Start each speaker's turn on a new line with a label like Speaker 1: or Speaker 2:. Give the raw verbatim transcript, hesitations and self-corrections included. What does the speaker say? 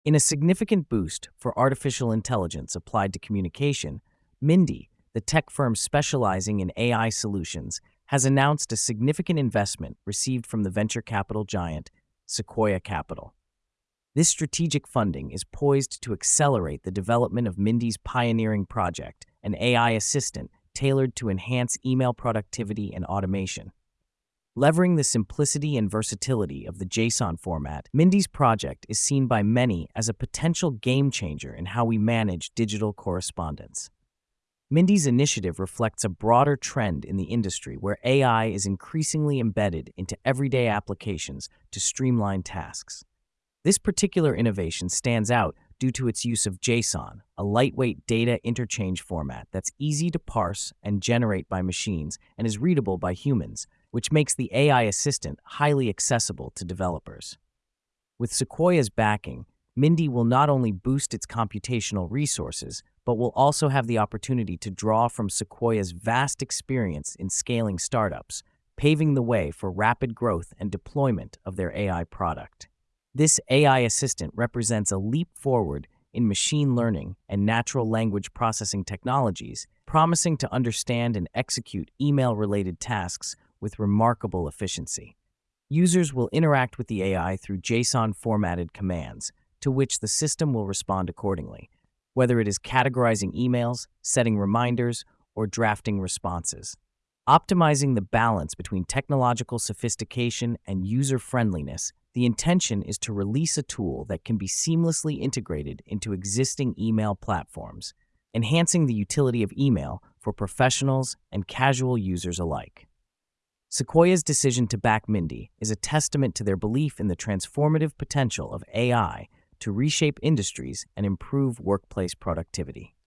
Speaker 1: In a significant boost for artificial intelligence applied to communication, Mindy, the tech firm specializing in A I solutions, has announced a significant investment received from the venture capital giant Sequoia Capital. This strategic funding is poised to accelerate the development of Mindy's pioneering project, an A I assistant tailored to enhance email productivity and automation. Leveraging the simplicity and versatility of the JSON format, Mindy's project is seen by many as a potential game changer in how we manage digital correspondence. Mindy's initiative reflects a broader trend in the industry where A I is increasingly embedded into everyday applications to streamline tasks. This particular innovation stands out due to its use of JSON, a lightweight data interchange format that's easy to parse and generate by machines and is readable by humans, which makes the A I assistant highly accessible to developers. With Sequoia's backing, Mindy will not only boost its computational resources, but will also have the opportunity to draw from Sequoia's vast experience in scaling startups, paving the way for rapid growth and deployment of their A I product. This A I assistant represents a leap forward in machine learning and natural language processing technologies, promising to understand and execute email-related tasks with remarkable efficiency. Users will interact with the A I through JSON-formatted commands, to which the system will respond accordingly, whether it is categorizing emails, setting reminders, or drafting responses. Optimizing the balance between technological sophistication and user-friendliness, the intention is to release a tool that can be seamlessly integrated into existing email platforms, enhancing the utility of email for professionals and casual users alike. Sequoia's decision to back Mindy is a testament to their belief in the transformative potential of A I to reshape industries and improve workplace productivity.